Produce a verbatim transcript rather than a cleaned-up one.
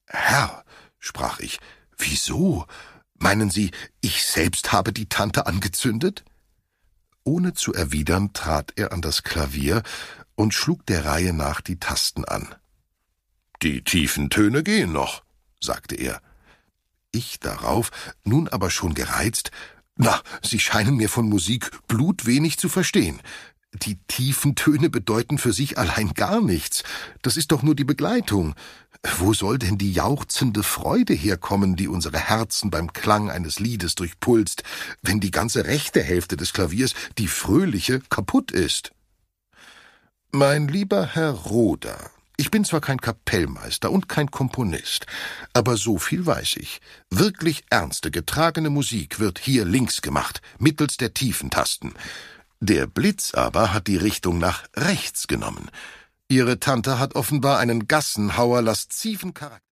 »Herr«, sprach ich, »wieso? Meinen Sie, ich selbst habe die Tante angezündet?« Ohne zu erwidern, trat er an das Klavier und schlug der Reihe nach die Tasten an. »Die tiefen Töne gehen noch«, sagte er. Ich darauf, nun aber schon gereizt, »Na, Sie scheinen mir von Musik blutwenig zu verstehen. Die tiefen Töne bedeuten für sich allein gar nichts. Das ist doch nur die Begleitung. Wo soll denn die jauchzende Freude herkommen, die unsere Herzen beim Klang eines Liedes durchpulst, wenn die ganze rechte Hälfte des Klaviers, die fröhliche, kaputt ist?« »Mein lieber Herr Roder, ich bin zwar kein Kapellmeister und kein Komponist, aber so viel weiß ich. Wirklich ernste, getragene Musik wird hier links gemacht, mittels der tiefen Tasten. Der Blitz aber hat die Richtung nach rechts genommen. Ihre Tante hat offenbar einen gassenhauer lasziven Charakter.«